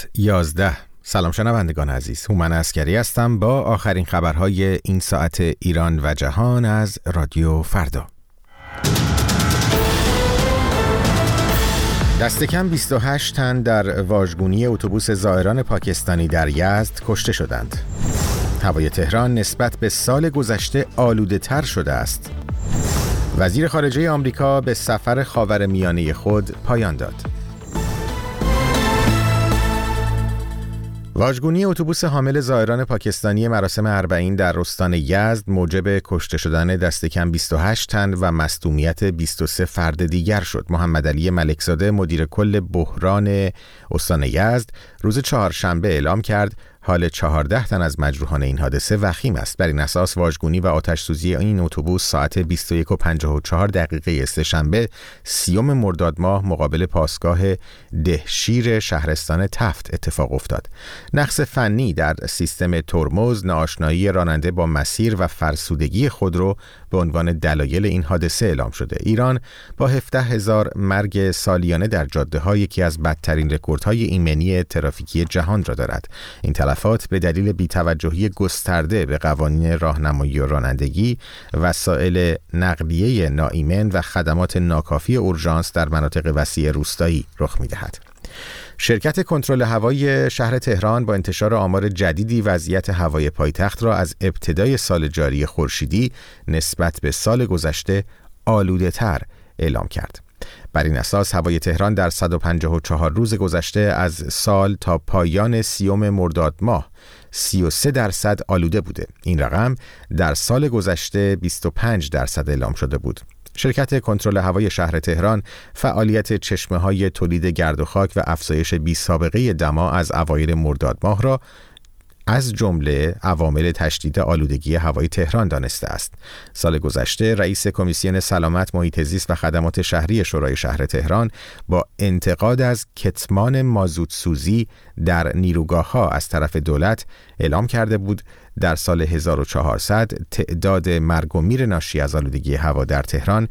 11. سلام شنوندگان عزیز، هومن عسکری هستم با آخرین خبرهای این ساعت ایران و جهان از رادیو فردا. دست کم 28 تن در واژگونی اتوبوس زائران پاکستانی در یزد کشته شدند. هوای تهران نسبت به سال گذشته آلوده تر شده است. وزیر خارجه آمریکا به سفر خاورمیانه خود پایان داد. واژگونی اتوبوس حامل زائران پاکستانی مراسم اربعین در استان یزد موجب کشته شدن دست کم 28 تن و مصدومیت 23 فرد دیگر شد. محمد علی ملکزاده مدیر کل بحران استان یزد روز چهارشنبه اعلام کرد حال 14 تن از مجروحان این حادثه وخیم است. بر این اساس واژگونی و آتش‌سوزی این اتوبوس ساعت 21:54 سه‌شنبه 30 مرداد ماه مقابل پاسگاه دهشیر شهرستان تفت اتفاق افتاد. نقص فنی در سیستم ترمز، ناآشنایی راننده با مسیر و فرسودگی خودرو به عنوان دلایل این حادثه اعلام شده. ایران با 17,000 مرگ سالیانه در جاده‌ها یکی از بدترین رکوردهای ایمنی ترافیکی جهان را دارد. این تلفات به دلیل بی‌توجهی گسترده به قوانین راهنمایی و رانندگی، وسایل نقلیه ناایمن و خدمات ناکافی اورژانس در مناطق وسیع روستایی رخ می‌دهد. شرکت کنترل هوایی شهر تهران با انتشار آمار جدیدی وضعیت هوای پایتخت را از ابتدای سال جاری خورشیدی نسبت به سال گذشته آلوده‌تر اعلام کرد. بر این اساس هوای تهران در 154 روز گذشته از سال تا پایان 30 مرداد ماه 33% آلوده بوده. این رقم در سال گذشته 25% اعلام شده بود. شرکت کنترل هوای شهر تهران فعالیت چشمه‌های تولید گرد و خاک و افزایش بی‌سابقه دما از اوایل مرداد ماه را از جمله عوامل تشدید آلودگی هوای تهران دانسته است. سال گذشته رئیس کمیسیون سلامت، محیط زیست و خدمات شهری شورای شهر تهران با انتقاد از کتمان مازوت سوزی در نیروگاه‌ها از طرف دولت اعلام کرده بود در سال 1400 تعداد مرگ و میر ناشی از آلودگی هوا در تهران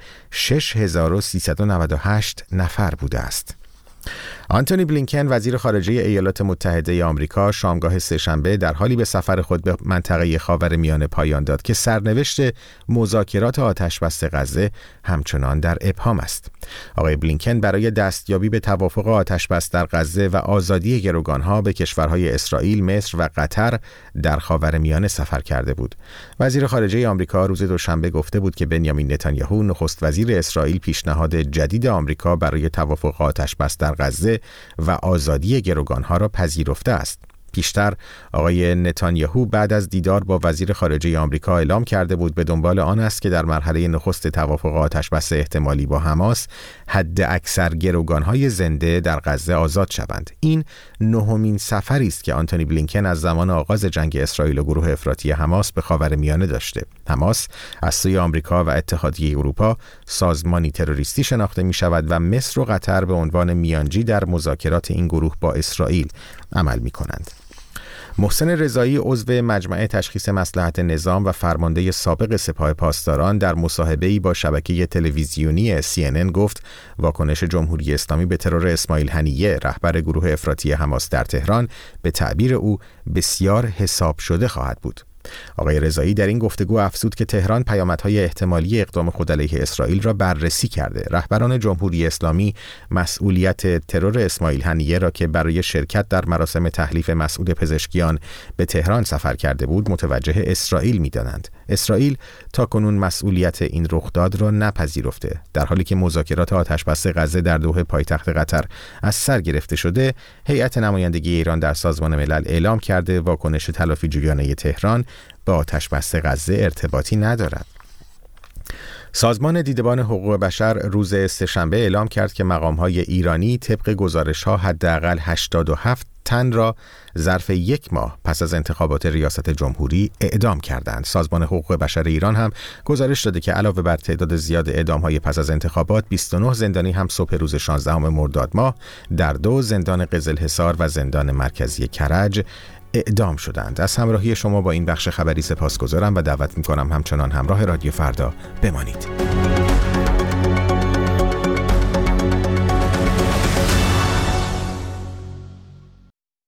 6398 نفر بوده است. آنتونی بلینکن وزیر خارجه ایالات متحده آمریکا شامگاه سه‌شنبه در حالی به سفر خود به منطقه خاورمیانه پایان داد که سرنوشت مذاکرات آتش‌بس غزه همچنان در ابهام است. آقای بلینکن برای دستیابی به توافق آتش‌بس در غزه و آزادی گروگانها به کشورهای اسرائیل، مصر و قطر در خاورمیانه سفر کرده بود. وزیر خارجه آمریکا روز دوشنبه گفته بود که بنیامین نتانیاهو نخست وزیر اسرائیل پیشنهاد جدید آمریکا برای توافق آتش‌بس در غزه و آزادی گروگانها را پذیرفته است. پیشتر آقای نتانیاهو بعد از دیدار با وزیر خارجه آمریکا اعلام کرده بود به دنبال آن است که در مرحله نخست توافق آتش‌بس احتمالی با حماس حد اکثر گروگانهای زنده در غزه آزاد شوند. این نهمین سفری است که آنتونی بلینکن از زمان آغاز جنگ اسرائیل و گروه افراطی حماس به خاورمیانه داشته. حماس از سوی آمریکا و اتحادیه اروپا سازمانی تروریستی شناخته می شود و مصر و قطر به عنوان میانجی در مذاکرات این گروه با اسرائیل عمل می کنند. محسن رضایی عضو مجمع تشخیص مصلحت نظام و فرمانده سابق سپاه پاسداران در مصاحبه‌ای با شبکه تلویزیونی CNN گفت واکنش جمهوری اسلامی به ترور اسماعیل هنیه رهبر گروه افراطی حماس در تهران به تعبیر او بسیار حساب شده خواهد بود. آقای رضایی در این گفتگو افزود که تهران پیامدهای احتمالی اقدام خود علیه اسرائیل را بررسی کرده. رهبران جمهوری اسلامی مسئولیت ترور اسماعیل هنیه را که برای شرکت در مراسم تحلیف مسعود پزشکیان به تهران سفر کرده بود متوجه اسرائیل می‌دانند. اسرائیل تاکنون مسئولیت این رخداد را نپذیرفته. در حالی که مذاکرات آتش‌بس غزه در دوحه پایتخت قطر از سر گرفته شده، هیئت نمایندگی ایران در سازمان ملل اعلام کرده واکنش تلافی‌جویانه تهران با آتش‌بس غزه ارتباطی ندارد. سازمان دیدبان حقوق بشر روز سه‌شنبه اعلام کرد که مقام‌های ایرانی طبق گزارش‌ها حداقل 87 تن را ظرف یک ماه پس از انتخابات ریاست جمهوری اعدام کردند. سازمان حقوق بشر ایران هم گزارش داده که علاوه بر تعداد زیاد اعدام‌های پس از انتخابات، 29 زندانی هم صبح روز 16 مرداد ماه در 2 زندان قزلحصار و زندان مرکزی کرج اعدام شدند. از همراهی شما با این بخش خبری سپاسگزارم و دعوت می‌کنم همچنان همراه رادیو فردا بمانید.